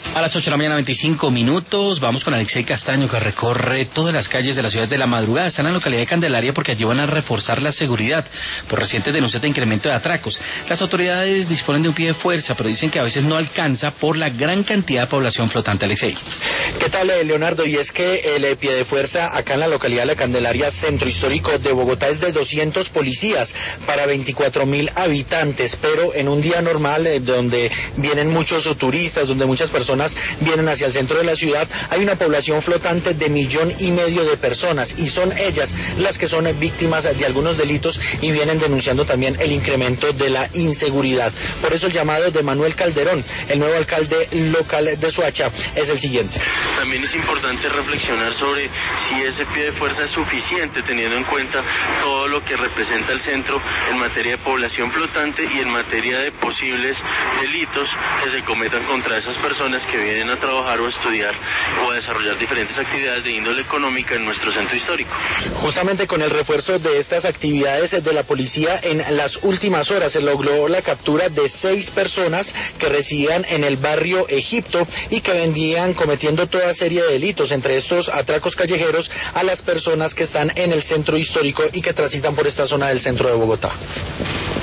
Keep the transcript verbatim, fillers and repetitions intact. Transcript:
A las ocho de la mañana, veinticinco minutos, vamos con Alexei Castaño, que recorre todas las calles de la ciudad de la madrugada. Está en la localidad de Candelaria porque allí van a reforzar la seguridad por recientes denuncias de incremento de atracos. Las autoridades disponen de un pie de fuerza, pero dicen que a veces no alcanza por la gran cantidad de población flotante. Alexei. ¿Qué tal, Leonardo? Y es que el pie de fuerza acá en la localidad de la Candelaria, centro histórico de Bogotá, es de doscientos policías para veinticuatro mil habitantes, pero en un día normal, eh, donde vienen muchos turistas, donde muchas personas vienen hacia el centro de la ciudad, hay una población flotante de millón y medio de personas, y son ellas las que son víctimas de algunos delitos y vienen denunciando también el incremento de la inseguridad. Por eso el llamado de Manuel Calderón, el nuevo alcalde local de Soacha, es el siguiente. También es importante reflexionar sobre si ese pie de fuerza es suficiente, teniendo en cuenta todo lo que representa el centro en materia de población flotante y en materia de posibles delitos que se cometan contra esas personas que vienen a trabajar o a estudiar o a desarrollar diferentes actividades de índole económica en nuestro centro histórico. Justamente con el refuerzo de estas actividades de la policía, en las últimas horas se logró la captura de seis personas que residían en el barrio Egipto y que vendían cometiendo toda serie de delitos, entre estos atracos callejeros a las personas que están en el centro histórico y que transitan por esta zona del centro de Bogotá.